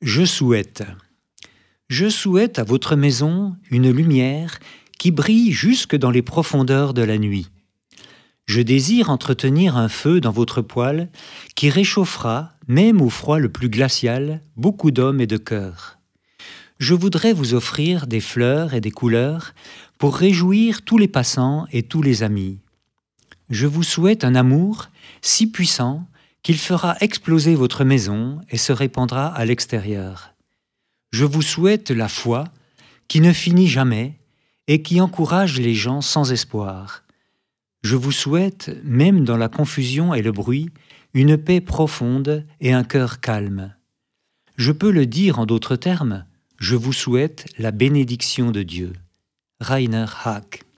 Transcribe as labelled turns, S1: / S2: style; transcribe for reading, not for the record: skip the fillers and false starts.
S1: Je souhaite. Je souhaite à votre maison une lumière qui brille jusque dans les profondeurs de la nuit. Je désire entretenir un feu dans votre poêle qui réchauffera, même au froid le plus glacial, beaucoup d'hommes et de cœurs. Je voudrais vous offrir des fleurs et des couleurs pour réjouir tous les passants et tous les amis. Je vous souhaite un amour si puissant qu'il fera exploser votre maison et se répandra à l'extérieur. Je vous souhaite la foi qui ne finit jamais et qui encourage les gens sans espoir. Je vous souhaite, même dans la confusion et le bruit, une paix profonde et un cœur calme. Je peux le dire en d'autres termes, je vous souhaite la bénédiction de Dieu. Rainer Hack.